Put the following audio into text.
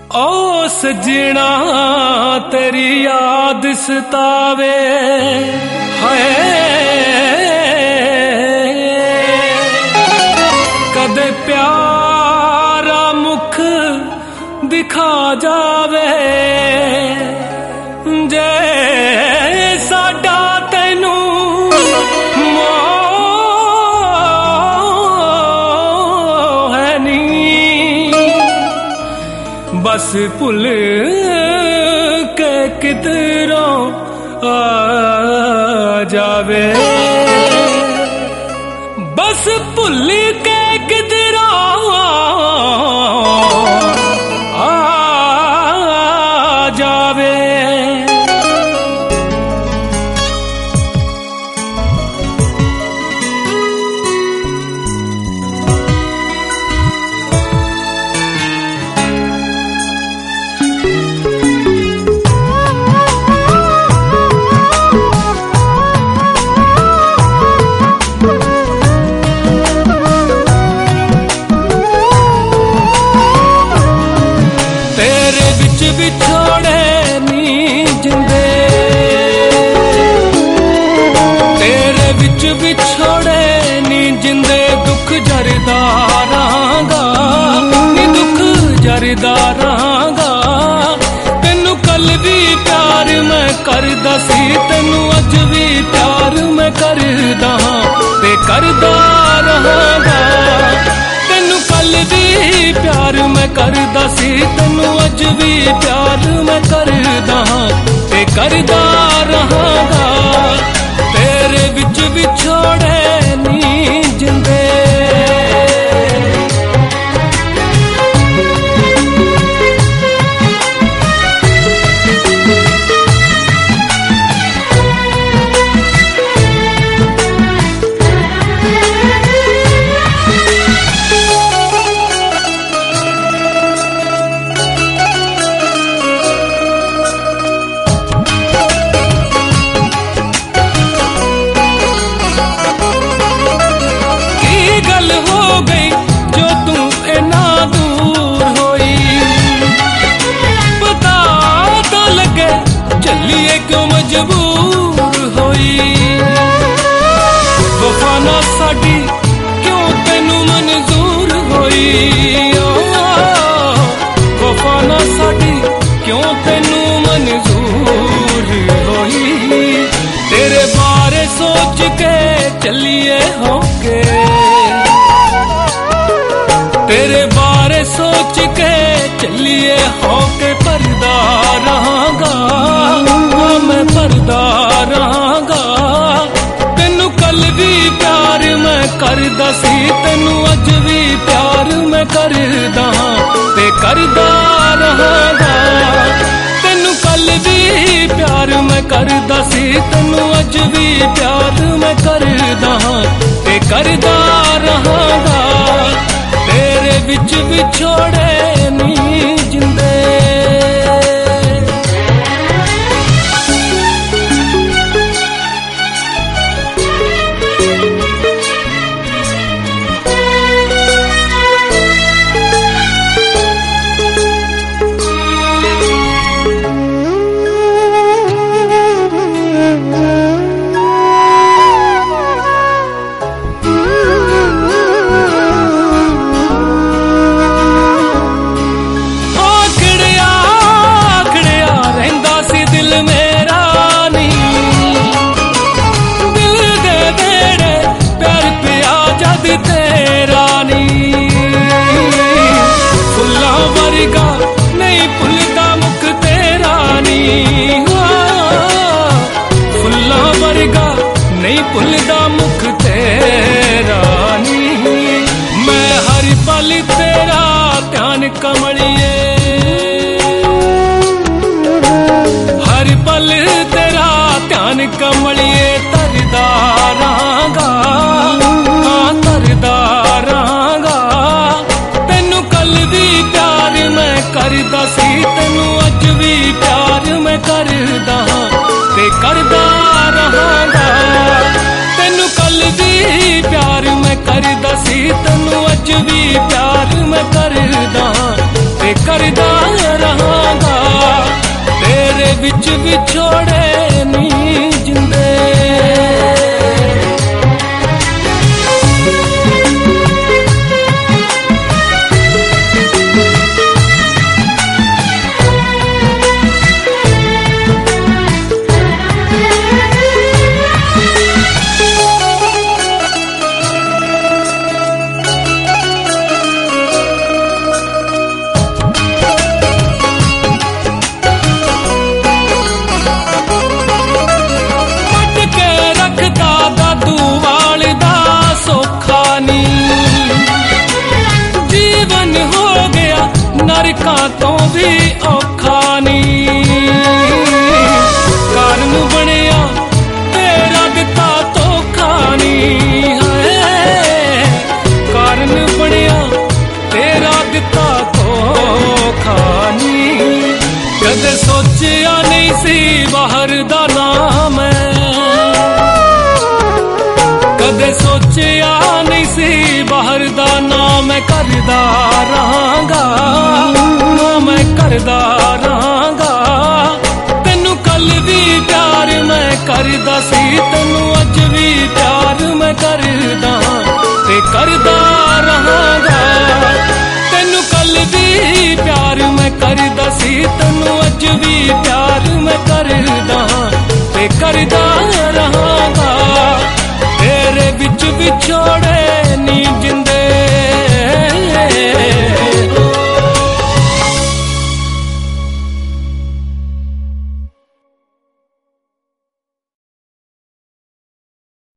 ओ सजना तेरी याद सतावे है, कदे प्यारा मुख दिखा जावे, जे साडा तैनू मोह है नी, बस भुल के किधरों आ जावे, बस भुल के किधरों आ जावे। बिछोड़े नी जिंदे, तेरे बिच बिछोड़े नी जिंदे, दुख जरदा रहांगा नी, दुख जरदा रहांगा। तेनू कल भी प्यार मैं करदा सी, तेनू अज भी प्यार मैं करदा ते करदा रहांगा। तेनू कल भी प्यार मैं करदा सी, तेनू अज भी प्यार मैं करदा ते करदा रहांगा। तेरे विच विछोड़े नी जिंदे, चलिए क्यों मजबूर होई, वफा ना साडी क्यों तेनू मंजूर होई, वफा ना साडी क्यों तेनू मंजूर होई। तेरे बारे सोच के चलिए होके, तेरे बारे सोच के चलिए होके पर्दा रहांगा, मैं पर्दा रहांगा। तेनू कल भी प्यार मैं करदा सी, तेनू अज भी प्यार मैं करदा ते करदा रहांगा। तेनू कल भी प्यार मैं करदा सी, तेनू अज भी प्यार मैं करदा ते करदा रहांगा। तेरे विच विछोड़े नी जिंदे, नहीं भुलदा मुख तेरा नी, फुल्लां वर्गा नहीं भुलदा मुख तेरा नी। मैं हर पल तेरा ध्यान कमलिए, हर पल तेरा ध्यान कमलिए, तरदा रहांगा तरदा रहांगा। तेनू कल भी प्यार मैं करदा सी, तेनू अज भी प्यार मैं करदा ते करदा रहांगा। तेनू कल भी प्यार मैं करदा सी, तेनू अज भी प्यार मैं करदा ते करदा विच विछोड़े नी जिंदे। नरकां तो भी औखा नी कारण बनिया तेरा दिता धोखा नी है कारण बनिया तेरा दिता धोखा नी। कदे सोचिया नहीं सी बाहर दा नाम है, कदे सोचिया नहीं सी बाहर दा नाम मैं करदा रहांगा, मैं करदा रहांगा। तेनू कल भी प्यार मैं करदा सी, तेनू अज भी प्यार मैं करदा ते करदा रहांगा। तेनू कल भी प्यार मैं करदा सी, तेनू अज भी प्यार मैं करदा ते करदा